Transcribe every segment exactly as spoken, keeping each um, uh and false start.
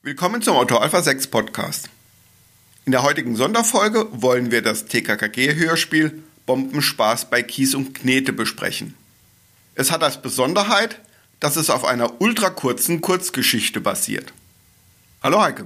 Willkommen zum Autor Alpha sechs Podcast. In der heutigen Sonderfolge wollen wir das T K K G-Hörspiel Bombenspaß bei Kies und Knete besprechen. Es hat als Besonderheit, dass es auf einer ultrakurzen Kurzgeschichte basiert. Hallo Heike.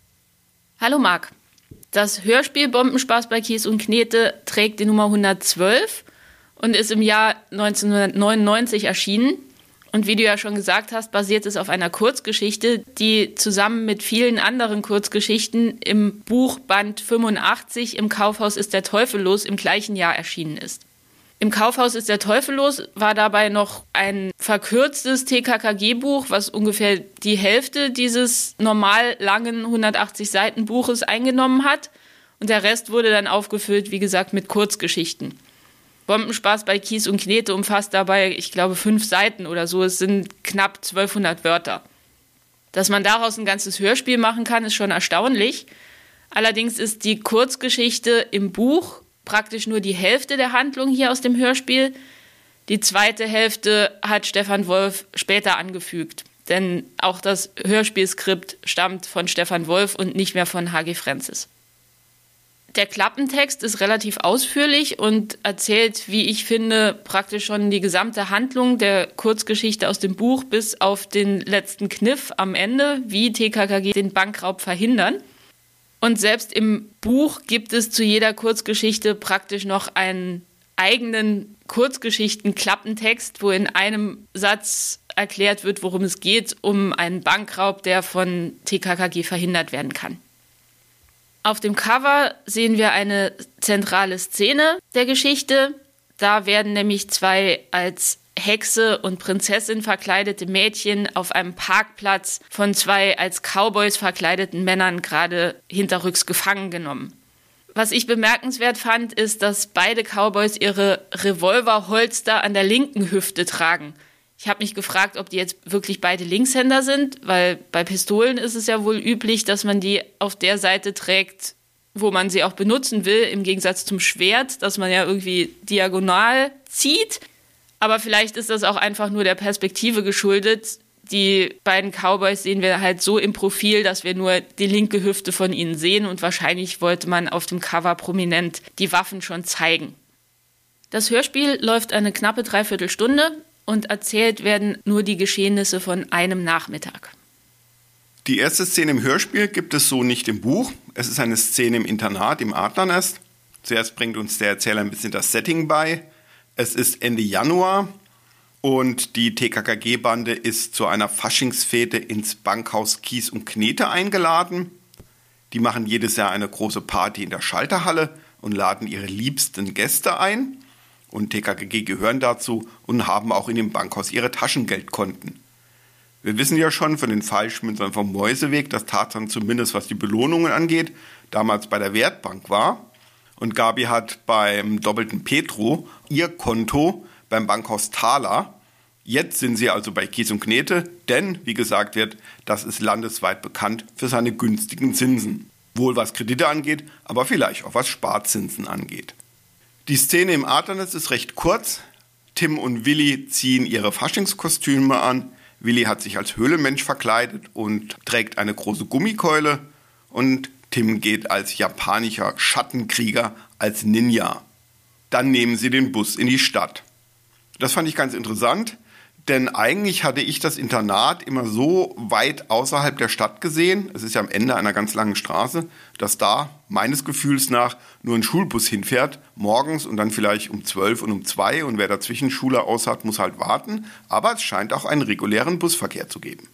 Hallo Marc. Das Hörspiel Bombenspaß bei Kies und Knete trägt die Nummer hundertzwölf und ist im Jahr neunzehnhundertneunundneunzig erschienen. Und wie du ja schon gesagt hast, basiert es auf einer Kurzgeschichte, die zusammen mit vielen anderen Kurzgeschichten im Buch Band fünfundachtzig Im Kaufhaus ist der Teufel los im gleichen Jahr erschienen ist. Im Kaufhaus ist der Teufel los war dabei noch ein verkürztes T K K G-Buch, was ungefähr die Hälfte dieses normal langen hundertachtzig Seiten Buches eingenommen hat. Und der Rest wurde dann aufgefüllt, wie gesagt, mit Kurzgeschichten. Bombenspaß bei Kies und Knete umfasst dabei, ich glaube, fünf Seiten oder so. Es sind knapp zwölfhundert Wörter. Dass man daraus ein ganzes Hörspiel machen kann, ist schon erstaunlich. Allerdings ist die Kurzgeschichte im Buch praktisch nur die Hälfte der Handlung hier aus dem Hörspiel. Die zweite Hälfte hat Stefan Wolf später angefügt. Denn auch das Hörspielskript stammt von Stefan Wolf und nicht mehr von H G Francis. Der Klappentext ist relativ ausführlich und erzählt, wie ich finde, praktisch schon die gesamte Handlung der Kurzgeschichte aus dem Buch bis auf den letzten Kniff am Ende, wie T K K G den Bankraub verhindern. Und selbst im Buch gibt es zu jeder Kurzgeschichte praktisch noch einen eigenen Kurzgeschichten-Klappentext, wo in einem Satz erklärt wird, worum es geht, um einen Bankraub, der von T K K G verhindert werden kann. Auf dem Cover sehen wir eine zentrale Szene der Geschichte. Da werden nämlich zwei als Hexe und Prinzessin verkleidete Mädchen auf einem Parkplatz von zwei als Cowboys verkleideten Männern gerade hinterrücks gefangen genommen. Was ich bemerkenswert fand, ist, dass beide Cowboys ihre Revolverholster an der linken Hüfte tragen. Ich habe mich gefragt, ob die jetzt wirklich beide Linkshänder sind, weil bei Pistolen ist es ja wohl üblich, dass man die auf der Seite trägt, wo man sie auch benutzen will, im Gegensatz zum Schwert, dass man ja irgendwie diagonal zieht. Aber vielleicht ist das auch einfach nur der Perspektive geschuldet. Die beiden Cowboys sehen wir halt so im Profil, dass wir nur die linke Hüfte von ihnen sehen und wahrscheinlich wollte man auf dem Cover prominent die Waffen schon zeigen. Das Hörspiel läuft eine knappe Dreiviertelstunde. Und erzählt werden nur die Geschehnisse von einem Nachmittag. Die erste Szene im Hörspiel gibt es so nicht im Buch. Es ist eine Szene im Internat im Adlernest. Zuerst bringt uns der Erzähler ein bisschen das Setting bei. Es ist Ende Januar und die T K K G-Bande ist zu einer Faschingsfete ins Bankhaus Kies und Knete eingeladen. Die machen jedes Jahr eine große Party in der Schalterhalle und laden ihre liebsten Gäste ein. Und T K K G gehören dazu und haben auch in dem Bankhaus ihre Taschengeldkonten. Wir wissen ja schon von den Falschmünzern vom Mäuseweg, dass Tarzan zumindest was die Belohnungen angeht, damals bei der Wertbank war. Und Gabi hat beim doppelten Petro ihr Konto beim Bankhaus Thaler. Jetzt sind sie also bei Kies und Knete, denn, wie gesagt wird, das ist landesweit bekannt für seine günstigen Zinsen. Wohl was Kredite angeht, aber vielleicht auch was Sparzinsen angeht. Die Szene im Adlernest ist recht kurz. Tim und Willi ziehen ihre Faschingskostüme an. Willi hat sich als Höhlenmensch verkleidet und trägt eine große Gummikeule. Und Tim geht als japanischer Schattenkrieger, als Ninja. Dann nehmen sie den Bus in die Stadt. Das fand ich ganz interessant, denn eigentlich hatte ich das Internat immer so weit außerhalb der Stadt gesehen, es ist ja am Ende einer ganz langen Straße, dass da meines Gefühls nach nur ein Schulbus hinfährt, morgens und dann vielleicht um zwölf und um zwei und wer dazwischen Schule aus hat, muss halt warten, aber es scheint auch einen regulären Busverkehr zu geben.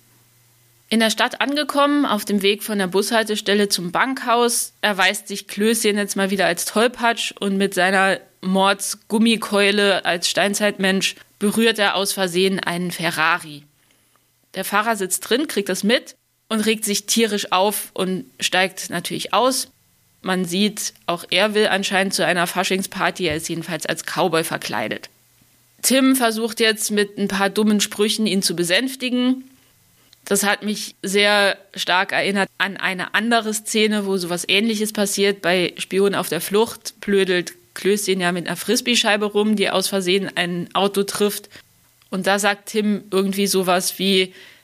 In der Stadt angekommen, auf dem Weg von der Bushaltestelle zum Bankhaus, erweist sich Klößchen jetzt mal wieder als Tollpatsch und mit seiner Mordsgummikeule als Steinzeitmensch berührt er aus Versehen einen Ferrari. Der Fahrer sitzt drin, kriegt das mit und regt sich tierisch auf und steigt natürlich aus. Man sieht, auch er will anscheinend zu einer Faschingsparty, er ist jedenfalls als Cowboy verkleidet. Tim versucht jetzt mit ein paar dummen Sprüchen ihn zu besänftigen. Das hat mich sehr stark erinnert an eine andere Szene, wo sowas Ähnliches passiert. Bei Spion auf der Flucht blödelt Klößchen ja mit einer Frisbee-Scheibe rum, die aus Versehen ein Auto trifft. Und da sagt Tim irgendwie sowas wie,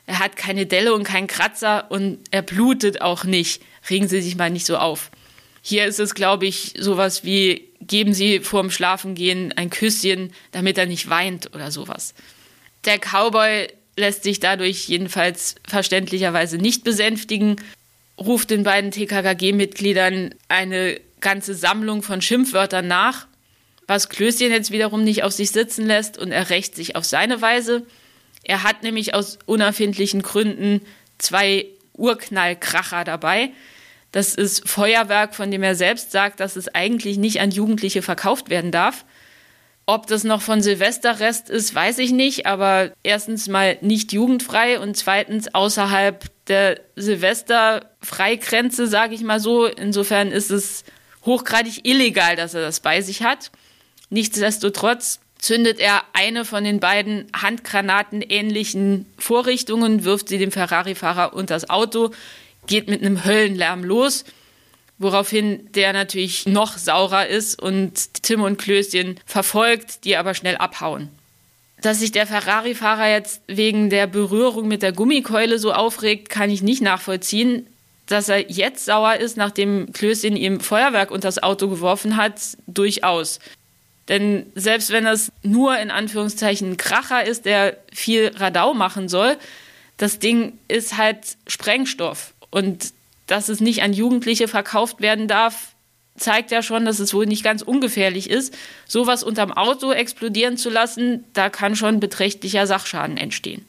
er hat keine Delle und keinen Kratzer und er blutet auch nicht. Regen Sie sich mal nicht so auf. Hier ist es, glaube ich, sowas wie, geben Sie vorm Schlafengehen ein Küsschen, damit er nicht weint oder sowas. Der Cowboy lässt sich dadurch jedenfalls verständlicherweise nicht besänftigen, ruft den beiden T K K G-Mitgliedern eine ganze Sammlung von Schimpfwörtern nach, was Klößchen jetzt wiederum nicht auf sich sitzen lässt, und er rächt sich auf seine Weise. Er hat nämlich aus unerfindlichen Gründen zwei Urknallkracher dabei. Das ist Feuerwerk, von dem er selbst sagt, dass es eigentlich nicht an Jugendliche verkauft werden darf. Ob das noch von Silvesterrest ist, weiß ich nicht, aber erstens mal nicht jugendfrei und zweitens außerhalb der Silvesterfreigrenze, sage ich mal so. Insofern ist es hochgradig illegal, dass er das bei sich hat. Nichtsdestotrotz zündet er eine von den beiden handgranatenähnlichen Vorrichtungen, wirft sie dem Ferrari-Fahrer unters Auto, geht mit einem Höllenlärm los, woraufhin der natürlich noch saurer ist und Tim und Klößchen verfolgt, die aber schnell abhauen. Dass sich der Ferrari-Fahrer jetzt wegen der Berührung mit der Gummikeule so aufregt, kann ich nicht nachvollziehen. Dass er jetzt sauer ist, nachdem Klößchen ihm Feuerwerk unters Auto geworfen hat, durchaus. Denn selbst wenn das nur in Anführungszeichen ein Kracher ist, der viel Radau machen soll, das Ding ist halt Sprengstoff. Und dass es nicht an Jugendliche verkauft werden darf, zeigt ja schon, dass es wohl nicht ganz ungefährlich ist. Sowas unterm Auto explodieren zu lassen, da kann schon beträchtlicher Sachschaden entstehen.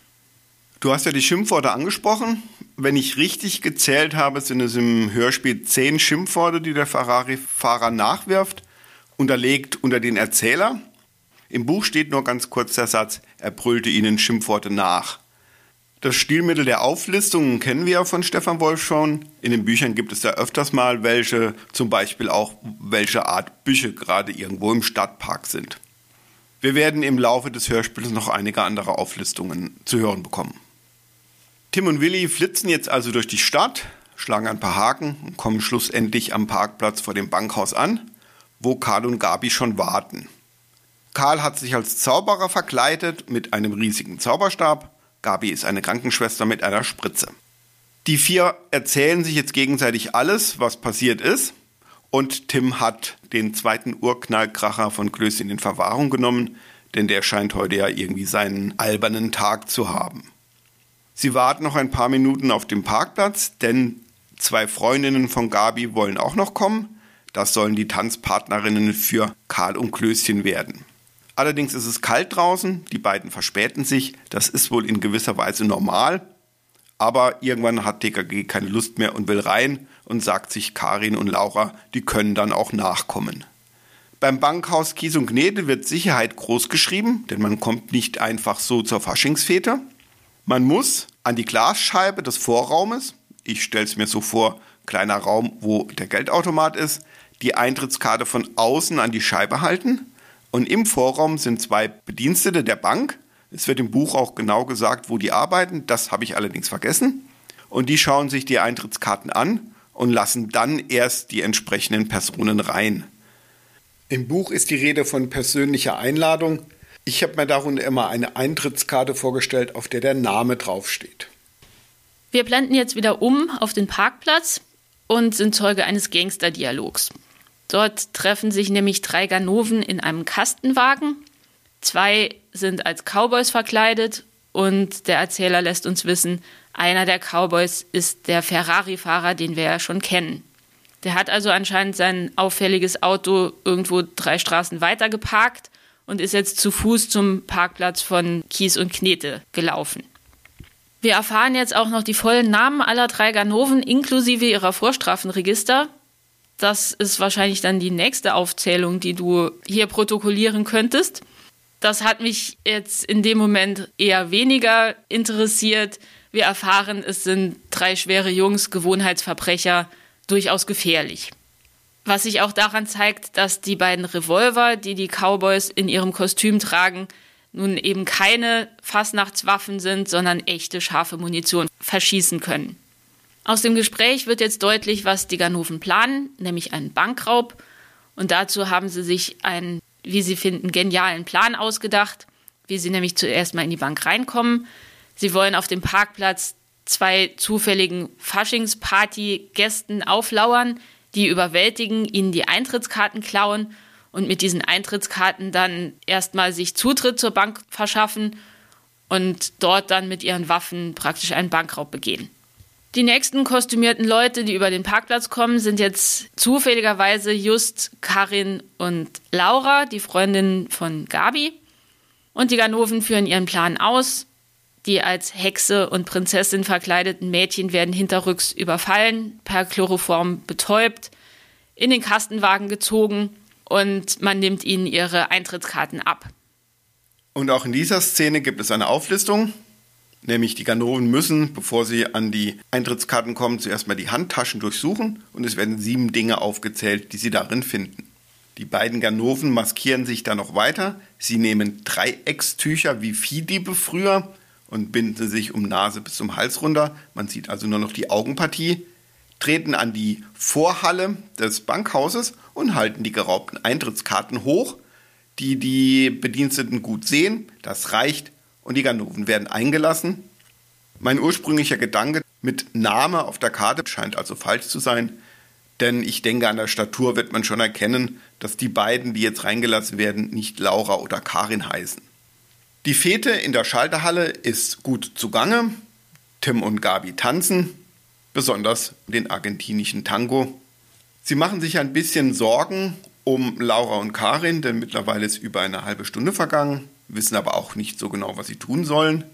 Du hast ja die Schimpfworte angesprochen. Wenn ich richtig gezählt habe, sind es im Hörspiel zehn Schimpfworte, die der Ferrari-Fahrer nachwirft, unterlegt unter den Erzähler. Im Buch steht nur ganz kurz der Satz, er brüllte ihnen Schimpfworte nach. Das Stilmittel der Auflistungen kennen wir ja von Stefan Wolf schon. In den Büchern gibt es ja öfters mal welche, zum Beispiel auch welche Art Büsche gerade irgendwo im Stadtpark sind. Wir werden im Laufe des Hörspiels noch einige andere Auflistungen zu hören bekommen. Tim und Willi flitzen jetzt also durch die Stadt, schlagen ein paar Haken und kommen schlussendlich am Parkplatz vor dem Bankhaus an, wo Karl und Gabi schon warten. Karl hat sich als Zauberer verkleidet mit einem riesigen Zauberstab. Gabi ist eine Krankenschwester mit einer Spritze. Die vier erzählen sich jetzt gegenseitig alles, was passiert ist. Und Tim hat den zweiten Urknallkracher von Klößchen in Verwahrung genommen, denn der scheint heute ja irgendwie seinen albernen Tag zu haben. Sie warten noch ein paar Minuten auf dem Parkplatz, denn zwei Freundinnen von Gabi wollen auch noch kommen. Das sollen die Tanzpartnerinnen für Karl und Klößchen werden. Allerdings ist es kalt draußen, die beiden verspäten sich, das ist wohl in gewisser Weise normal, aber irgendwann hat T K G keine Lust mehr und will rein und sagt sich, Karin und Laura, die können dann auch nachkommen. Beim Bankhaus Kies und Knete wird Sicherheit groß geschrieben, denn man kommt nicht einfach so zur Faschingsfete. Man muss an die Glasscheibe des Vorraumes, ich stelle es mir so vor, kleiner Raum, wo der Geldautomat ist, die Eintrittskarte von außen an die Scheibe halten. Und im Vorraum sind zwei Bedienstete der Bank. Es wird im Buch auch genau gesagt, wo die arbeiten. Das habe ich allerdings vergessen. Und die schauen sich die Eintrittskarten an und lassen dann erst die entsprechenden Personen rein. Im Buch ist die Rede von persönlicher Einladung. Ich habe mir darunter immer eine Eintrittskarte vorgestellt, auf der der Name draufsteht. Wir blenden jetzt wieder um auf den Parkplatz und sind Zeuge eines Gangsterdialogs. Dort treffen sich nämlich drei Ganoven in einem Kastenwagen. Zwei sind als Cowboys verkleidet und der Erzähler lässt uns wissen, einer der Cowboys ist der Ferrari-Fahrer, den wir ja schon kennen. Der hat also anscheinend sein auffälliges Auto irgendwo drei Straßen weiter geparkt und ist jetzt zu Fuß zum Parkplatz von Kies und Knete gelaufen. Wir erfahren jetzt auch noch die vollen Namen aller drei Ganoven inklusive ihrer Vorstrafenregister. Das ist wahrscheinlich dann die nächste Aufzählung, die du hier protokollieren könntest. Das hat mich jetzt in dem Moment eher weniger interessiert. Wir erfahren, es sind drei schwere Jungs, Gewohnheitsverbrecher, durchaus gefährlich. Was sich auch daran zeigt, dass die beiden Revolver, die die Cowboys in ihrem Kostüm tragen, nun eben keine Fastnachtswaffen sind, sondern echte scharfe Munition verschießen können. Aus dem Gespräch wird jetzt deutlich, was die Ganoven planen, nämlich einen Bankraub. Und dazu haben sie sich einen, wie sie finden, genialen Plan ausgedacht, wie sie nämlich zuerst mal in die Bank reinkommen. Sie wollen auf dem Parkplatz zwei zufälligen Faschingsparty-Gästen auflauern, die überwältigen, ihnen die Eintrittskarten klauen und mit diesen Eintrittskarten dann erstmal sich Zutritt zur Bank verschaffen und dort dann mit ihren Waffen praktisch einen Bankraub begehen. Die nächsten kostümierten Leute, die über den Parkplatz kommen, sind jetzt zufälligerweise just Karin und Laura, die Freundin von Gabi. Und die Ganoven führen ihren Plan aus. Die als Hexe und Prinzessin verkleideten Mädchen werden hinterrücks überfallen, per Chloroform betäubt, in den Kastenwagen gezogen und man nimmt ihnen ihre Eintrittskarten ab. Und auch in dieser Szene gibt es eine Auflistung, nämlich die Ganoven müssen, bevor sie an die Eintrittskarten kommen, zuerst mal die Handtaschen durchsuchen und es werden sieben Dinge aufgezählt, die sie darin finden. Die beiden Ganoven maskieren sich dann noch weiter. Sie nehmen Dreieckstücher wie Viehdiebe früher und binden sich um Nase bis zum Hals runter. Man sieht also nur noch die Augenpartie, treten an die Vorhalle des Bankhauses und halten die geraubten Eintrittskarten hoch, die die Bediensteten gut sehen. Das reicht und die Ganoven werden eingelassen. Mein ursprünglicher Gedanke mit Name auf der Karte scheint also falsch zu sein, denn ich denke, an der Statur wird man schon erkennen, dass die beiden, die jetzt reingelassen werden, nicht Laura oder Karin heißen. Die Fete in der Schalterhalle ist gut zugange. Tim und Gabi tanzen, besonders den argentinischen Tango. Sie machen sich ein bisschen Sorgen um Laura und Karin, denn mittlerweile ist über eine halbe Stunde vergangen, wissen aber auch nicht so genau, was sie tun sollen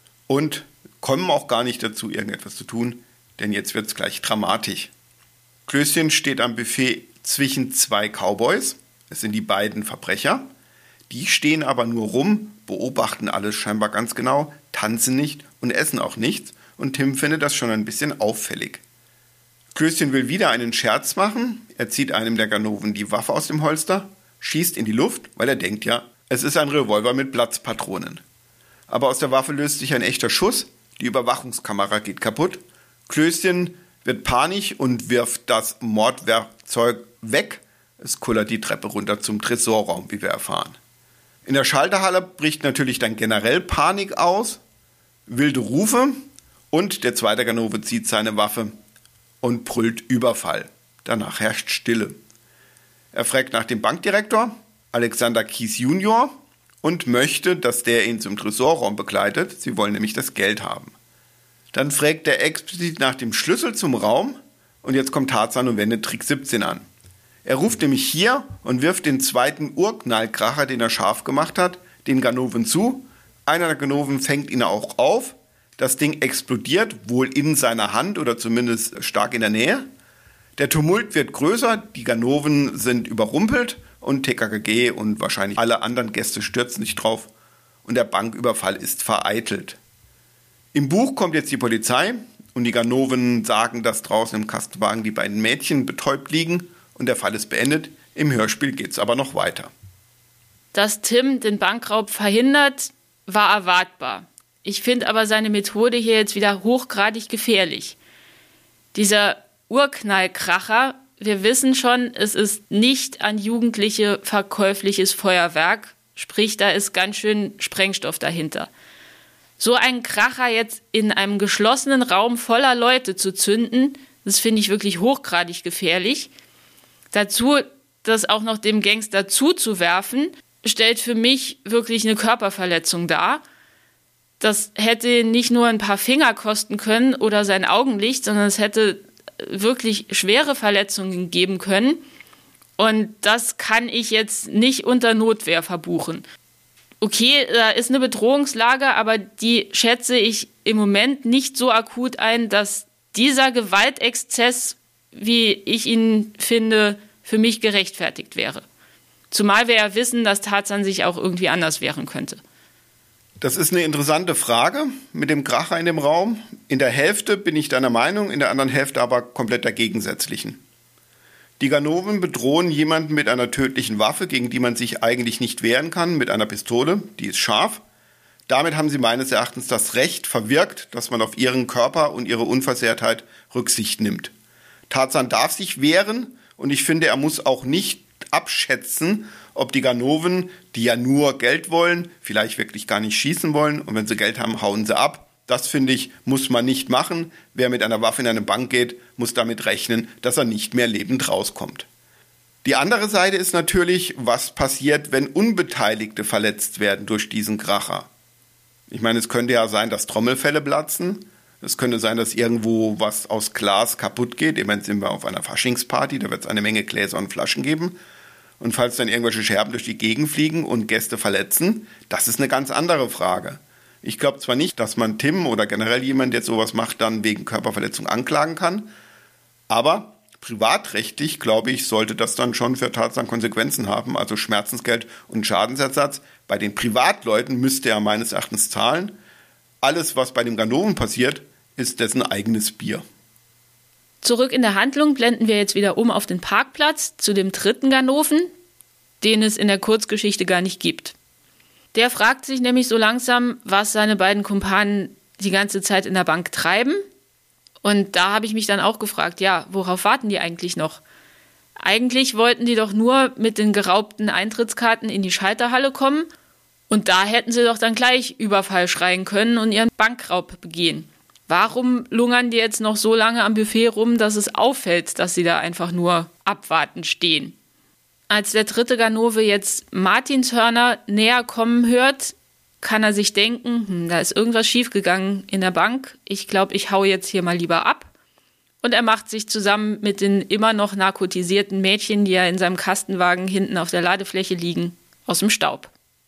und kommen auch gar nicht dazu, irgendetwas zu tun, denn jetzt wird es gleich dramatisch. Klößchen steht am Buffet zwischen zwei Cowboys, es sind die beiden Verbrecher, die stehen aber nur rum, beobachten alles scheinbar ganz genau, tanzen nicht und essen auch nichts und Tim findet das schon ein bisschen auffällig. Klößchen will wieder einen Scherz machen, er zieht einem der Ganoven die Waffe aus dem Holster, schießt in die Luft, weil er denkt ja, es ist ein Revolver mit Platzpatronen. Aber aus der Waffe löst sich ein echter Schuss, die Überwachungskamera geht kaputt, Klößchen wird panisch und wirft das Mordwerkzeug weg. Es kullert die Treppe runter zum Tresorraum, wie wir erfahren. In der Schalterhalle bricht natürlich dann generell Panik aus, wilde Rufe und der zweite Ganove zieht seine Waffe und brüllt Überfall. Danach herrscht Stille. Er fragt nach dem Bankdirektor, Alexander Kies Junior, und möchte, dass der ihn zum Tresorraum begleitet. Sie wollen nämlich das Geld haben. Dann fragt er explizit nach dem Schlüssel zum Raum und jetzt kommt Tarzan und wendet Trick siebzehn an. Er ruft nämlich hier und wirft den zweiten Urknallkracher, den er scharf gemacht hat, den Ganoven zu. Einer der Ganoven fängt ihn auch auf. Das Ding explodiert, wohl in seiner Hand oder zumindest stark in der Nähe. Der Tumult wird größer, die Ganoven sind überrumpelt und T K K G und wahrscheinlich alle anderen Gäste stürzen sich drauf und der Banküberfall ist vereitelt. Im Buch kommt jetzt die Polizei und die Ganoven sagen, dass draußen im Kastenwagen die beiden Mädchen betäubt liegen und der Fall ist beendet. Im Hörspiel geht es aber noch weiter. Dass Tim den Bankraub verhindert, war erwartbar. Ich finde aber seine Methode hier jetzt wieder hochgradig gefährlich. Dieser Urknallkracher, wir wissen schon, es ist nicht an Jugendliche verkäufliches Feuerwerk, sprich, da ist ganz schön Sprengstoff dahinter. So einen Kracher jetzt in einem geschlossenen Raum voller Leute zu zünden, das finde ich wirklich hochgradig gefährlich. Dazu, das auch noch dem Gangster zuzuwerfen, stellt für mich wirklich eine Körperverletzung dar. Das hätte nicht nur ein paar Finger kosten können oder sein Augenlicht, sondern es hätte wirklich schwere Verletzungen geben können. Und das kann ich jetzt nicht unter Notwehr verbuchen. Okay, da ist eine Bedrohungslage, aber die schätze ich im Moment nicht so akut ein, dass dieser Gewaltexzess, wie ich ihn finde, für mich gerechtfertigt wäre. Zumal wir ja wissen, dass Tarzan sich auch irgendwie anders wehren könnte. Das ist eine interessante Frage mit dem Kracher in dem Raum. In der Hälfte bin ich deiner Meinung, in der anderen Hälfte aber komplett der gegensätzlichen. Die Ganoven bedrohen jemanden mit einer tödlichen Waffe, gegen die man sich eigentlich nicht wehren kann, mit einer Pistole, die ist scharf. Damit haben sie meines Erachtens das Recht verwirkt, dass man auf ihren Körper und ihre Unversehrtheit Rücksicht nimmt. Tarzan darf sich wehren und ich finde, er muss auch nicht abschätzen, ob die Ganoven, die ja nur Geld wollen, vielleicht wirklich gar nicht schießen wollen und wenn sie Geld haben, hauen sie ab. Das, finde ich, muss man nicht machen. Wer mit einer Waffe in eine Bank geht, muss damit rechnen, dass er nicht mehr lebend rauskommt. Die andere Seite ist natürlich, was passiert, wenn Unbeteiligte verletzt werden durch diesen Kracher. Ich meine, es könnte ja sein, dass Trommelfelle platzen. Es könnte sein, dass irgendwo was aus Glas kaputt geht. Immerhin sind wir auf einer Faschingsparty, da wird es eine Menge Gläser und Flaschen geben. Und falls dann irgendwelche Scherben durch die Gegend fliegen und Gäste verletzen, das ist eine ganz andere Frage. Ich glaube zwar nicht, dass man Tim oder generell jemand, der sowas macht, dann wegen Körperverletzung anklagen kann, aber privatrechtlich, glaube ich, sollte das dann schon für Tatsachen Konsequenzen haben, also Schmerzensgeld und Schadensersatz. Bei den Privatleuten müsste er meines Erachtens zahlen. Alles, was bei dem Ganoven passiert, ist dessen eigenes Bier. Zurück in der Handlung blenden wir jetzt wieder um auf den Parkplatz zu dem dritten Ganoven, den es in der Kurzgeschichte gar nicht gibt. Der fragt sich nämlich so langsam, was seine beiden Kumpanen die ganze Zeit in der Bank treiben. Und da habe ich mich dann auch gefragt, ja, worauf warten die eigentlich noch? Eigentlich wollten die doch nur mit den geraubten Eintrittskarten in die Schalterhalle kommen und da hätten sie doch dann gleich Überfall schreien können und ihren Bankraub begehen. Warum lungern die jetzt noch so lange am Buffet rum, dass es auffällt, dass sie da einfach nur abwartend stehen? Als der dritte Ganove jetzt Martinshörner näher kommen hört, kann er sich denken, hm, da ist irgendwas schiefgegangen in der Bank. Ich glaube, ich hau jetzt hier mal lieber ab. Und er macht sich zusammen mit den immer noch narkotisierten Mädchen, die ja in seinem Kastenwagen hinten auf der Ladefläche liegen, aus dem Staub.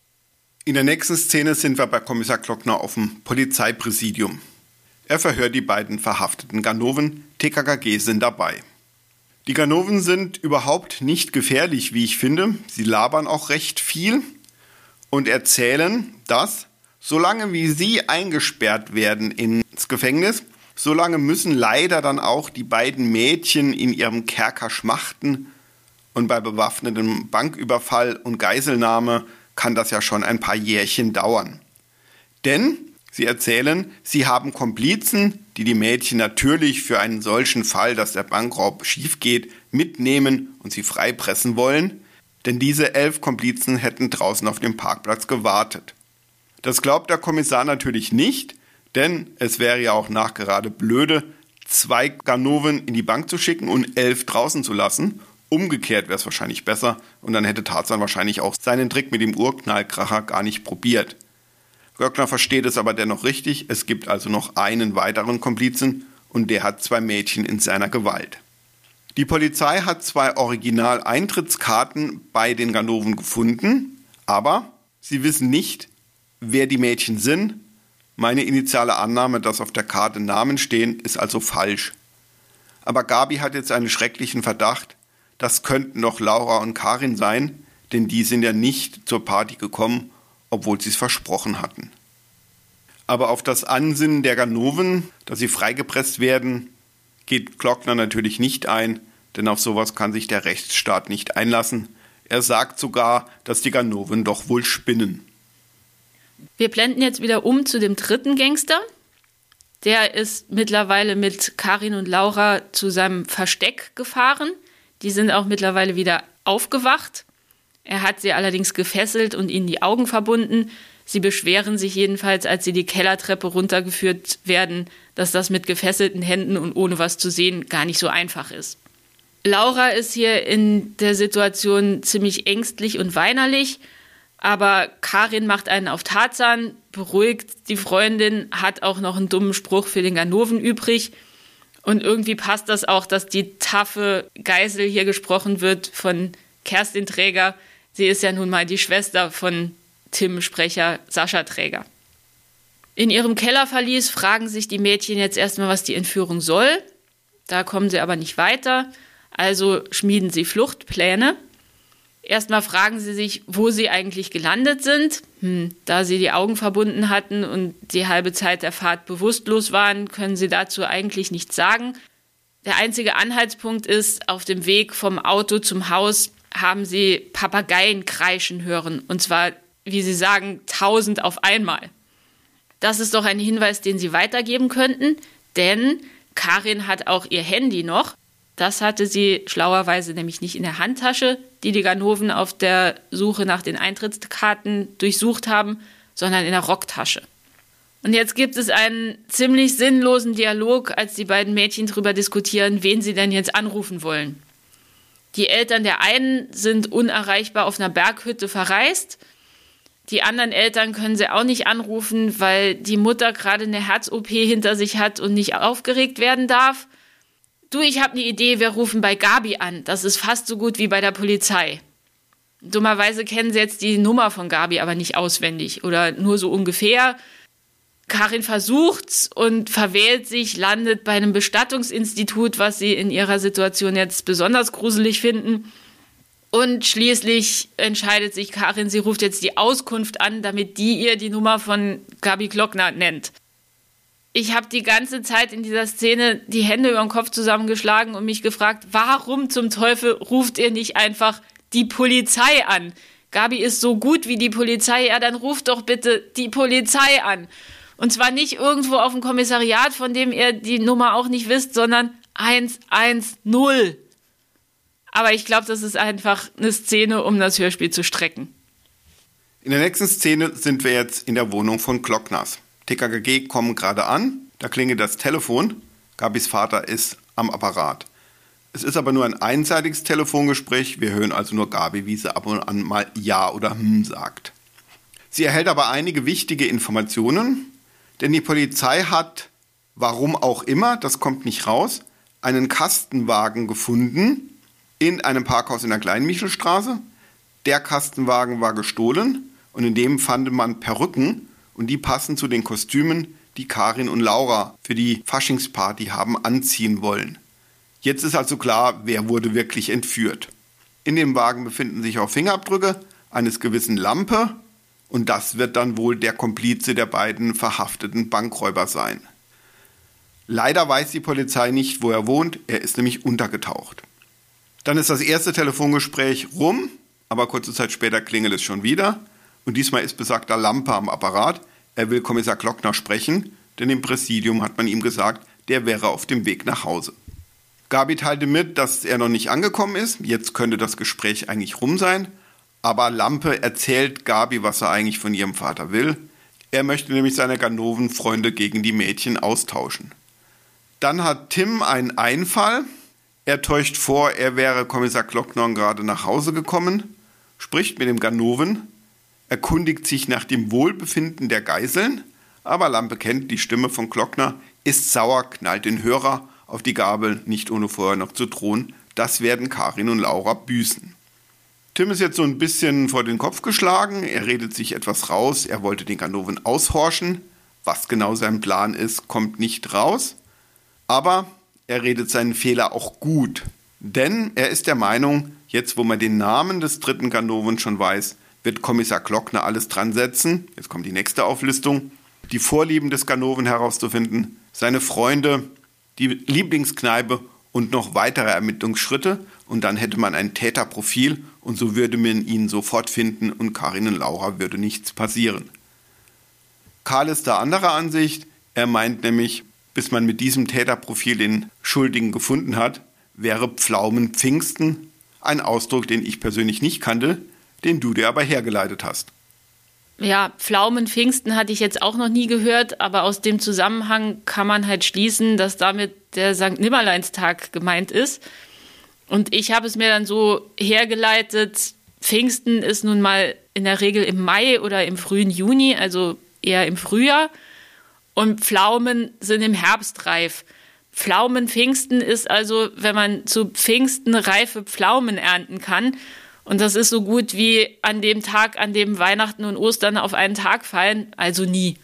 In der nächsten Szene sind wir bei Kommissar Glockner auf dem Polizeipräsidium. Er verhört die beiden verhafteten Ganoven, T K K G sind dabei. Die Ganoven sind überhaupt nicht gefährlich, wie ich finde. Sie labern auch recht viel und erzählen, dass, solange wie sie eingesperrt werden ins Gefängnis, solange müssen leider dann auch die beiden Mädchen in ihrem Kerker schmachten und bei bewaffnetem Banküberfall und Geiselnahme kann das ja schon ein paar Jährchen dauern. Denn, sie erzählen, sie haben Komplizen, die die Mädchen natürlich für einen solchen Fall, dass der Bankraub schief geht, mitnehmen und sie freipressen wollen, denn diese elf Komplizen hätten draußen auf dem Parkplatz gewartet. Das glaubt der Kommissar natürlich nicht, denn es wäre ja auch nachgerade blöde, zwei Ganoven in die Bank zu schicken und elf draußen zu lassen. Umgekehrt wäre es wahrscheinlich besser und dann hätte Tarzan wahrscheinlich auch seinen Trick mit dem Urknallkracher gar nicht probiert. Glockner versteht es aber dennoch richtig, es gibt also noch einen weiteren Komplizen und der hat zwei Mädchen in seiner Gewalt. Die Polizei hat zwei Original-Eintrittskarten bei den Ganoven gefunden, aber sie wissen nicht, wer die Mädchen sind. Meine initiale Annahme, dass auf der Karte Namen stehen, ist also falsch. Aber Gabi hat jetzt einen schrecklichen Verdacht, das könnten doch Laura und Karin sein, denn die sind ja nicht zur Party gekommen, obwohl sie es versprochen hatten. Aber auf das Ansinnen der Ganoven, dass sie freigepresst werden, geht Glockner natürlich nicht ein, denn auf sowas kann sich der Rechtsstaat nicht einlassen. Er sagt sogar, dass die Ganoven doch wohl spinnen. Wir blenden jetzt wieder um zu dem dritten Gangster. Der ist mittlerweile mit Karin und Laura zu seinem Versteck gefahren. Die sind auch mittlerweile wieder aufgewacht. Er hat sie allerdings gefesselt und ihnen die Augen verbunden. Sie beschweren sich jedenfalls, als sie die Kellertreppe runtergeführt werden, dass das mit gefesselten Händen und ohne was zu sehen gar nicht so einfach ist. Laura ist hier in der Situation ziemlich ängstlich und weinerlich, aber Karin macht einen auf Tarzan, beruhigt die Freundin, hat auch noch einen dummen Spruch für den Ganoven übrig. Und irgendwie passt das auch, dass die taffe Geisel hier gesprochen wird von Kerstin Träger. Sie ist ja nun mal die Schwester von Tim-Sprecher Sascha Träger. In ihrem Kellerverlies fragen sich die Mädchen jetzt erstmal, was die Entführung soll. Da kommen sie aber nicht weiter, also schmieden sie Fluchtpläne. Erstmal fragen sie sich, wo sie eigentlich gelandet sind. Hm, da sie die Augen verbunden hatten und die halbe Zeit der Fahrt bewusstlos waren, können sie dazu eigentlich nichts sagen. Der einzige Anhaltspunkt ist, auf dem Weg vom Auto zum Haus haben sie Papageien kreischen hören. Und zwar, wie sie sagen, tausend auf einmal. Das ist doch ein Hinweis, den sie weitergeben könnten, denn Karin hat auch ihr Handy noch. Das hatte sie schlauerweise nämlich nicht in der Handtasche, die die Ganoven auf der Suche nach den Eintrittskarten durchsucht haben, sondern in der Rocktasche. Und jetzt gibt es einen ziemlich sinnlosen Dialog, als die beiden Mädchen darüber diskutieren, wen sie denn jetzt anrufen wollen. Die Eltern der einen sind unerreichbar auf einer Berghütte verreist. Die anderen Eltern können sie auch nicht anrufen, weil die Mutter gerade eine Herz-O P hinter sich hat und nicht aufgeregt werden darf. Du, ich habe eine Idee, wir rufen bei Gabi an. Das ist fast so gut wie bei der Polizei. Dummerweise kennen sie jetzt die Nummer von Gabi aber nicht auswendig oder nur so ungefähr. Karin versucht's und verwählt sich, landet bei einem Bestattungsinstitut, was sie in ihrer Situation jetzt besonders gruselig finden. Und schließlich entscheidet sich Karin, sie ruft jetzt die Auskunft an, damit die ihr die Nummer von Gabi Glockner nennt. Ich habe die ganze Zeit in dieser Szene die Hände über den Kopf zusammengeschlagen und mich gefragt, warum zum Teufel ruft ihr nicht einfach die Polizei an? Gabi ist so gut wie die Polizei, ja, dann ruft doch bitte die Polizei an. Und zwar nicht irgendwo auf dem Kommissariat, von dem ihr die Nummer auch nicht wisst, sondern eins eins null. Aber ich glaube, das ist einfach eine Szene, um das Hörspiel zu strecken. In der nächsten Szene sind wir jetzt in der Wohnung von Glockners. T K K G kommen gerade an, da klingelt das Telefon. Gabis Vater ist am Apparat. Es ist aber nur ein einseitiges Telefongespräch. Wir hören also nur Gabi, wie sie ab und an mal Ja oder Hm sagt. Sie erhält aber einige wichtige Informationen, denn die Polizei hat, warum auch immer, das kommt nicht raus, einen Kastenwagen gefunden in einem Parkhaus in der Kleinmichelstraße. Der Kastenwagen war gestohlen und in dem fand man Perücken und die passen zu den Kostümen, die Karin und Laura für die Faschingsparty haben anziehen wollen. Jetzt ist also klar, wer wurde wirklich entführt. In dem Wagen befinden sich auch Fingerabdrücke eines gewissen Lampe und das wird dann wohl der Komplize der beiden verhafteten Bankräuber sein. Leider weiß die Polizei nicht, wo er wohnt, er ist nämlich untergetaucht. Dann ist das erste Telefongespräch rum, aber kurze Zeit später klingelt es schon wieder. Und diesmal ist besagter Lampe am Apparat. Er will Kommissar Glockner sprechen, denn im Präsidium hat man ihm gesagt, der wäre auf dem Weg nach Hause. Gabi teilte mit, dass er noch nicht angekommen ist. Jetzt könnte das Gespräch eigentlich rum sein. Aber Lampe erzählt Gabi, was er eigentlich von ihrem Vater will. Er möchte nämlich seine Ganoven-Freunde gegen die Mädchen austauschen. Dann hat Tim einen Einfall. Er täuscht vor, er wäre Kommissar Glockner gerade nach Hause gekommen, spricht mit dem Ganoven, erkundigt sich nach dem Wohlbefinden der Geiseln, aber Lampe kennt die Stimme von Glockner, ist sauer, knallt den Hörer auf die Gabel, nicht ohne vorher noch zu drohen. Das werden Karin und Laura büßen. Tim ist jetzt so ein bisschen vor den Kopf geschlagen, er redet sich etwas raus, er wollte den Ganoven aushorchen. Was genau sein Plan ist, kommt nicht raus. Aber er redet seinen Fehler auch gut, denn er ist der Meinung, jetzt wo man den Namen des dritten Ganoven schon weiß, wird Kommissar Glockner alles dran setzen, jetzt kommt die nächste Auflistung, die Vorlieben des Ganoven herauszufinden, seine Freunde, die Lieblingskneipe und noch weitere Ermittlungsschritte und dann hätte man ein Täterprofil und so würde man ihn sofort finden und Karin und Laura würde nichts passieren. Karl ist da anderer Ansicht, er meint nämlich, bis man mit diesem Täterprofil den Schuldigen gefunden hat, wäre Pflaumenpfingsten ein Ausdruck, den ich persönlich nicht kannte, den du dir aber hergeleitet hast. Ja, Pflaumenpfingsten hatte ich jetzt auch noch nie gehört, aber aus dem Zusammenhang kann man halt schließen, dass damit der Sankt Nimmerleinstag gemeint ist. Und ich habe es mir dann so hergeleitet, Pfingsten ist nun mal in der Regel im Mai oder im frühen Juni, also eher im Frühjahr. Und Pflaumen sind im Herbst reif. Pflaumenpfingsten ist also, wenn man zu Pfingsten reife Pflaumen ernten kann. Und das ist so gut wie an dem Tag, an dem Weihnachten und Ostern auf einen Tag fallen, also nie.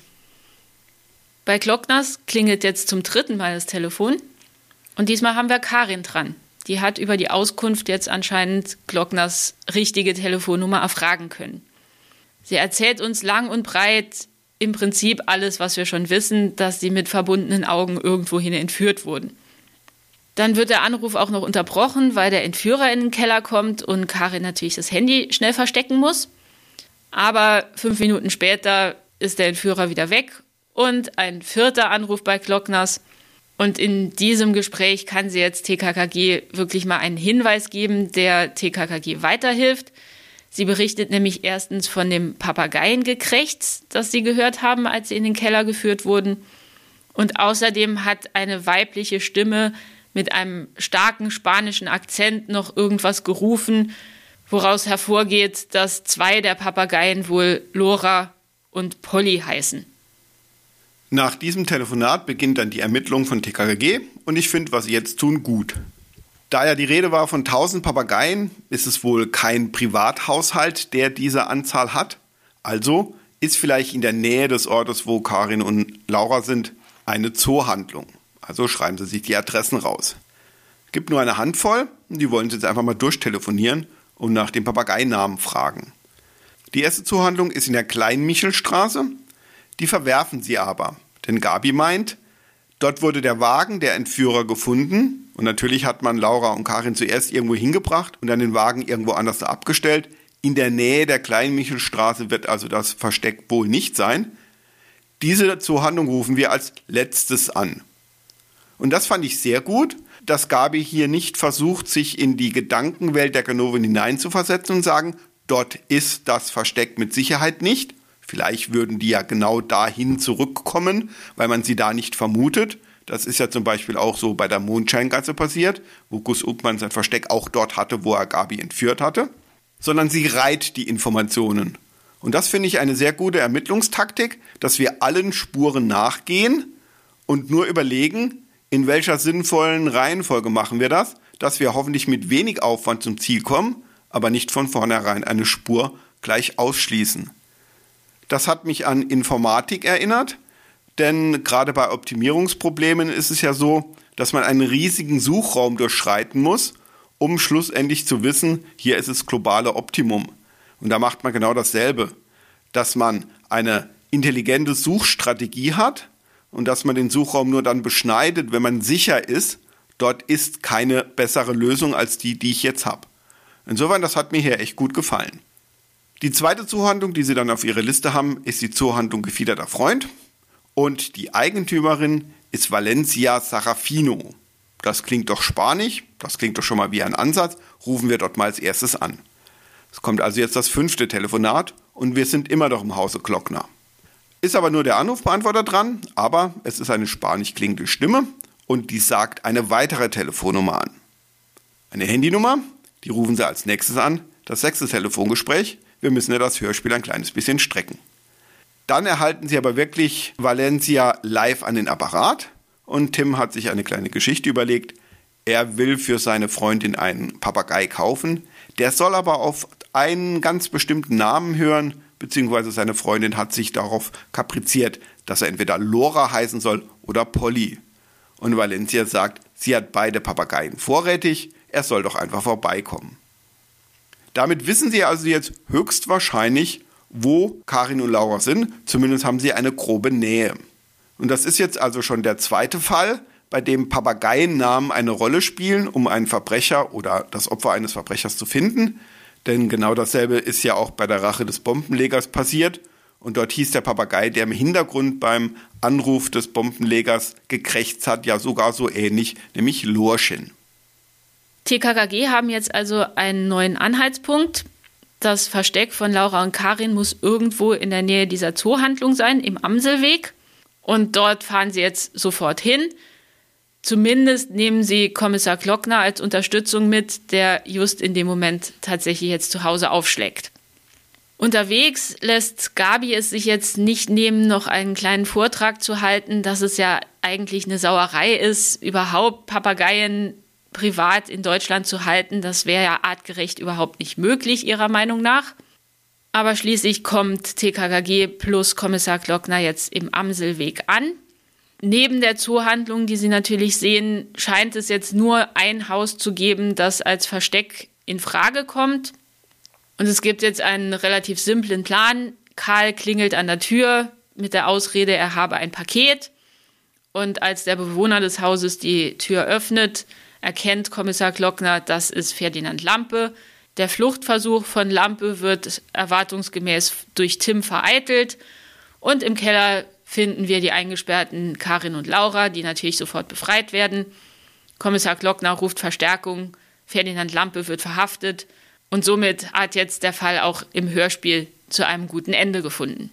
Bei Glockners klingelt jetzt zum dritten Mal das Telefon. Und diesmal haben wir Karin dran. Die hat über die Auskunft jetzt anscheinend Glockners richtige Telefonnummer erfragen können. Sie erzählt uns lang und breit im Prinzip alles, was wir schon wissen, dass sie mit verbundenen Augen irgendwohin entführt wurden. Dann wird der Anruf auch noch unterbrochen, weil der Entführer in den Keller kommt und Karin natürlich das Handy schnell verstecken muss. Aber fünf Minuten später ist der Entführer wieder weg und ein vierter Anruf bei Glockners. Und in diesem Gespräch kann sie jetzt T K K G wirklich mal einen Hinweis geben, der T K K G weiterhilft. Sie berichtet nämlich erstens von dem Papageiengekrächz, das sie gehört haben, als sie in den Keller geführt wurden. Und außerdem hat eine weibliche Stimme mit einem starken spanischen Akzent noch irgendwas gerufen, woraus hervorgeht, dass zwei der Papageien wohl Lora und Polly heißen. Nach diesem Telefonat beginnt dann die Ermittlung von T K K G und ich finde, was sie jetzt tun, gut. Da ja die Rede war von tausend Papageien, ist es wohl kein Privathaushalt, der diese Anzahl hat. Also ist vielleicht in der Nähe des Ortes, wo Karin und Laura sind, eine Zoohandlung. Also schreiben Sie sich die Adressen raus. Es gibt nur eine Handvoll und die wollen Sie jetzt einfach mal durchtelefonieren und nach dem Papageinamen fragen. Die erste Zoohandlung ist in der Klein-Michelstraße. Die verwerfen sie aber, denn Gabi meint, dort wurde der Wagen der Entführer gefunden und natürlich hat man Laura und Karin zuerst irgendwo hingebracht und dann den Wagen irgendwo anders abgestellt. In der Nähe der Klein-Michelstraße wird also das Versteck wohl nicht sein. Diese Zoohandlung rufen wir als letztes an. Und das fand ich sehr gut, dass Gabi hier nicht versucht, sich in die Gedankenwelt der Ganoven hineinzuversetzen und sagen, dort ist das Versteck mit Sicherheit nicht. Vielleicht würden die ja genau dahin zurückkommen, weil man sie da nicht vermutet. Das ist ja zum Beispiel auch so bei der Mondscheingasse passiert, wo Gus Uckmann sein Versteck auch dort hatte, wo er Gabi entführt hatte. Sondern sie reiht die Informationen. Und das finde ich eine sehr gute Ermittlungstaktik, dass wir allen Spuren nachgehen und nur überlegen, in welcher sinnvollen Reihenfolge machen wir das, dass wir hoffentlich mit wenig Aufwand zum Ziel kommen, aber nicht von vornherein eine Spur gleich ausschließen. Das hat mich an Informatik erinnert, denn gerade bei Optimierungsproblemen ist es ja so, dass man einen riesigen Suchraum durchschreiten muss, um schlussendlich zu wissen, hier ist das globale Optimum. Und da macht man genau dasselbe, dass man eine intelligente Suchstrategie hat und dass man den Suchraum nur dann beschneidet, wenn man sicher ist, dort ist keine bessere Lösung als die, die ich jetzt habe. Insofern, das hat mir hier echt gut gefallen. Die zweite Zoohandlung, die Sie dann auf Ihrer Liste haben, ist die Zoohandlung Gefiederter Freund und die Eigentümerin ist Valencia Sarrafino. Das klingt doch spanisch, das klingt doch schon mal wie ein Ansatz, rufen wir dort mal als erstes an. Es kommt also jetzt das fünfte Telefonat und wir sind immer noch im Hause Glockner. Ist aber nur der Anrufbeantworter dran, aber es ist eine spanisch klingende Stimme und die sagt eine weitere Telefonnummer an. Eine Handynummer, die rufen Sie als nächstes an, das sechste Telefongespräch. Wir müssen ja das Hörspiel ein kleines bisschen strecken. Dann erhalten Sie aber wirklich Valencia live an den Apparat und Tim hat sich eine kleine Geschichte überlegt. Er will für seine Freundin einen Papagei kaufen, der soll aber auf einen ganz bestimmten Namen hören, beziehungsweise seine Freundin hat sich darauf kapriziert, dass er entweder Lora heißen soll oder Polly. Und Valencia sagt, sie hat beide Papageien vorrätig, er soll doch einfach vorbeikommen. Damit wissen Sie also jetzt höchstwahrscheinlich, wo Karin und Laura sind. Zumindest haben Sie eine grobe Nähe. Und das ist jetzt also schon der zweite Fall, bei dem Papageiennamen eine Rolle spielen, um einen Verbrecher oder das Opfer eines Verbrechers zu finden. Denn genau dasselbe ist ja auch bei der Rache des Bombenlegers passiert. Und dort hieß der Papagei, der im Hintergrund beim Anruf des Bombenlegers gekrächzt hat, ja sogar so ähnlich, nämlich Lorchen. T K K G haben jetzt also einen neuen Anhaltspunkt. Das Versteck von Laura und Karin muss irgendwo in der Nähe dieser Zoohandlung sein, im Amselweg. Und dort fahren sie jetzt sofort hin. Zumindest nehmen sie Kommissar Glockner als Unterstützung mit, der just in dem Moment tatsächlich jetzt zu Hause aufschlägt. Unterwegs lässt Gabi es sich jetzt nicht nehmen, noch einen kleinen Vortrag zu halten, dass es ja eigentlich eine Sauerei ist, überhaupt Papageien privat in Deutschland zu halten. Das wäre ja artgerecht überhaupt nicht möglich, ihrer Meinung nach. Aber schließlich kommt T K K G plus Kommissar Glockner jetzt im Amselweg an. Neben der Zoohandlung, die Sie natürlich sehen, scheint es jetzt nur ein Haus zu geben, das als Versteck in Frage kommt. Und es gibt jetzt einen relativ simplen Plan. Karl klingelt an der Tür mit der Ausrede, er habe ein Paket. Und als der Bewohner des Hauses die Tür öffnet, erkennt Kommissar Glockner, das ist Ferdinand Lampe. Der Fluchtversuch von Lampe wird erwartungsgemäß durch Tim vereitelt. Und im Keller finden wir die eingesperrten Karin und Laura, die natürlich sofort befreit werden. Kommissar Glockner ruft Verstärkung. Ferdinand Lampe wird verhaftet. Und somit hat jetzt der Fall auch im Hörspiel zu einem guten Ende gefunden.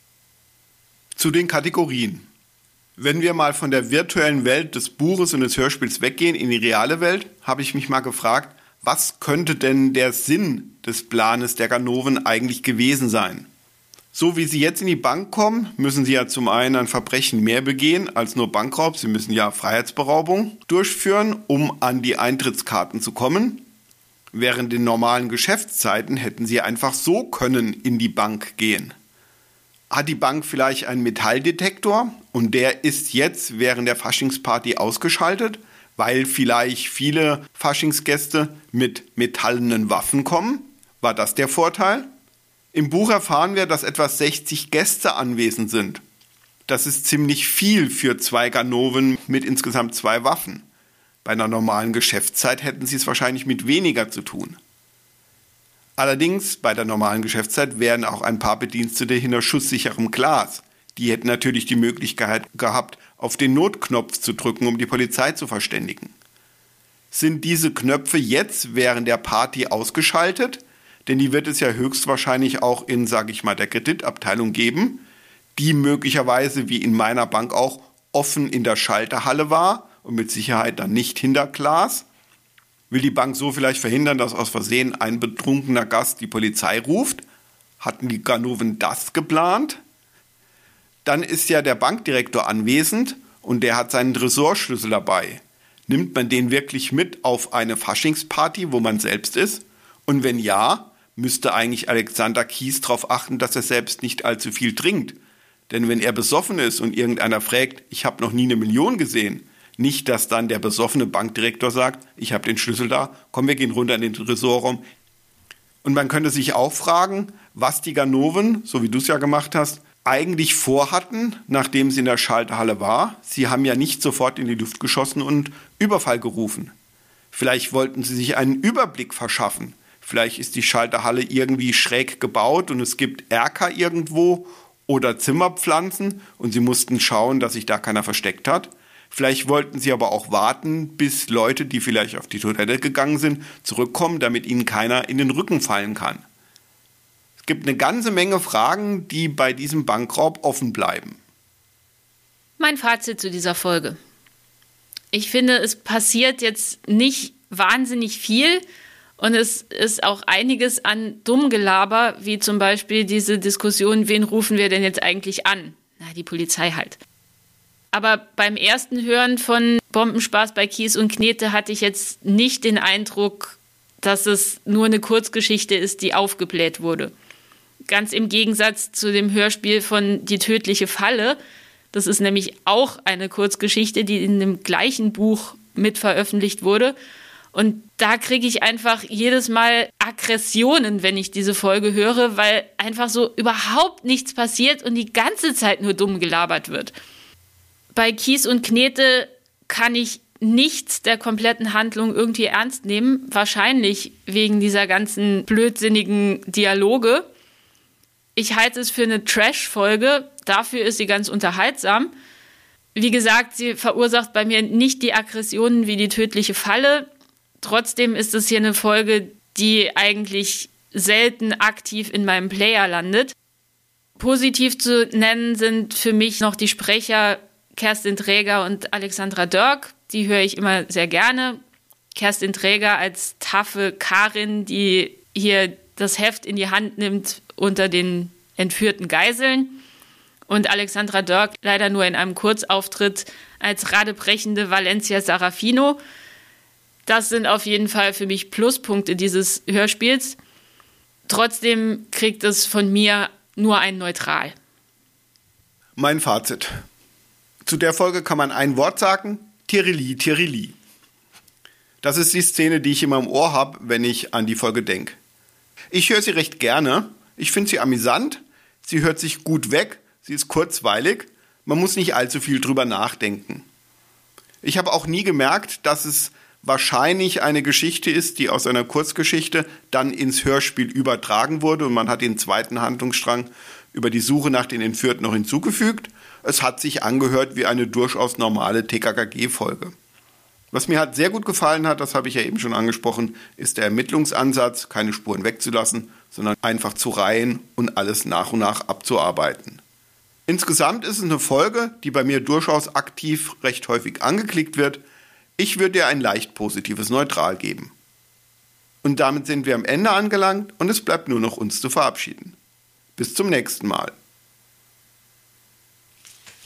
Zu den Kategorien. Wenn wir mal von der virtuellen Welt des Buches und des Hörspiels weggehen in die reale Welt, habe ich mich mal gefragt, was könnte denn der Sinn des Planes der Ganoven eigentlich gewesen sein? So wie sie jetzt in die Bank kommen, müssen sie ja zum einen ein Verbrechen mehr begehen als nur Bankraub. Sie müssen ja Freiheitsberaubung durchführen, um an die Eintrittskarten zu kommen. Während den normalen Geschäftszeiten hätten sie einfach so können in die Bank gehen. Hat die Bank vielleicht einen Metalldetektor und der ist jetzt während der Faschingsparty ausgeschaltet, weil vielleicht viele Faschingsgäste mit metallenen Waffen kommen? War das der Vorteil? Im Buch erfahren wir, dass etwa sechzig Gäste anwesend sind. Das ist ziemlich viel für zwei Ganoven mit insgesamt zwei Waffen. Bei einer normalen Geschäftszeit hätten sie es wahrscheinlich mit weniger zu tun. Allerdings, bei der normalen Geschäftszeit wären auch ein paar Bedienstete hinter schusssicherem Glas. Die hätten natürlich die Möglichkeit gehabt, auf den Notknopf zu drücken, um die Polizei zu verständigen. Sind diese Knöpfe jetzt während der Party ausgeschaltet? Denn die wird es ja höchstwahrscheinlich auch in, sage ich mal, der Kreditabteilung geben, die möglicherweise wie in meiner Bank auch offen in der Schalterhalle war und mit Sicherheit dann nicht hinter Glas. Will die Bank so vielleicht verhindern, dass aus Versehen ein betrunkener Gast die Polizei ruft? Hatten die Ganoven das geplant? Dann ist ja der Bankdirektor anwesend und der hat seinen Tresorschlüssel dabei. Nimmt man den wirklich mit auf eine Faschingsparty, wo man selbst ist? Und wenn ja, müsste eigentlich Alexander Kies darauf achten, dass er selbst nicht allzu viel trinkt. Denn wenn er besoffen ist und irgendeiner fragt, ich habe noch nie eine Million gesehen, nicht, dass dann der besoffene Bankdirektor sagt, ich habe den Schlüssel da, komm, wir gehen runter in den Tresorraum. Und man könnte sich auch fragen, was die Ganoven, so wie du es ja gemacht hast, eigentlich vorhatten, nachdem sie in der Schalterhalle war. Sie haben ja nicht sofort in die Luft geschossen und Überfall gerufen. Vielleicht wollten sie sich einen Überblick verschaffen. Vielleicht ist die Schalterhalle irgendwie schräg gebaut und es gibt Erker irgendwo oder Zimmerpflanzen und sie mussten schauen, dass sich da keiner versteckt hat. Vielleicht wollten sie aber auch warten, bis Leute, die vielleicht auf die Toilette gegangen sind, zurückkommen, damit ihnen keiner in den Rücken fallen kann. Es gibt eine ganze Menge Fragen, die bei diesem Bankraub offen bleiben. Mein Fazit zu dieser Folge. Ich finde, es passiert jetzt nicht wahnsinnig viel und es ist auch einiges an Dummgelaber, wie zum Beispiel diese Diskussion, wen rufen wir denn jetzt eigentlich an? Na, die Polizei halt. Aber beim ersten Hören von Bombenspaß bei Kies und Knete hatte ich jetzt nicht den Eindruck, dass es nur eine Kurzgeschichte ist, die aufgebläht wurde. Ganz im Gegensatz zu dem Hörspiel von Die tödliche Falle. Das ist nämlich auch eine Kurzgeschichte, die in dem gleichen Buch mit veröffentlicht wurde. Und da kriege ich einfach jedes Mal Aggressionen, wenn ich diese Folge höre, weil einfach so überhaupt nichts passiert und die ganze Zeit nur dumm gelabert wird. Bei Kies und Knete kann ich nichts der kompletten Handlung irgendwie ernst nehmen. Wahrscheinlich wegen dieser ganzen blödsinnigen Dialoge. Ich halte es für eine Trash-Folge. Dafür ist sie ganz unterhaltsam. Wie gesagt, sie verursacht bei mir nicht die Aggressionen wie die tödliche Falle. Trotzdem ist es hier eine Folge, die eigentlich selten aktiv in meinem Player landet. Positiv zu nennen sind für mich noch die Sprecher Kerstin Träger und Alexandra Dörk, die höre ich immer sehr gerne. Kerstin Träger als taffe Karin, die hier das Heft in die Hand nimmt unter den entführten Geiseln. Und Alexandra Dörk leider nur in einem Kurzauftritt als radebrechende Valencia Sarafino. Das sind auf jeden Fall für mich Pluspunkte dieses Hörspiels. Trotzdem kriegt es von mir nur ein Neutral. Mein Fazit. Zu der Folge kann man ein Wort sagen, Tirili, Tirili. Das ist die Szene, die ich immer im Ohr habe, wenn ich an die Folge denke. Ich höre sie recht gerne, ich finde sie amüsant, sie hört sich gut weg, sie ist kurzweilig, man muss nicht allzu viel drüber nachdenken. Ich habe auch nie gemerkt, dass es wahrscheinlich eine Geschichte ist, die aus einer Kurzgeschichte dann ins Hörspiel übertragen wurde und man hat den zweiten Handlungsstrang über die Suche nach den Entführten noch hinzugefügt. Es hat sich angehört wie eine durchaus normale T K K G-Folge. Was mir halt sehr gut gefallen hat, das habe ich ja eben schon angesprochen, ist der Ermittlungsansatz, keine Spuren wegzulassen, sondern einfach zu reihen und alles nach und nach abzuarbeiten. Insgesamt ist es eine Folge, die bei mir durchaus aktiv recht häufig angeklickt wird. Ich würde ihr ein leicht positives Neutral geben. Und damit sind wir am Ende angelangt und es bleibt nur noch uns zu verabschieden. Bis zum nächsten Mal.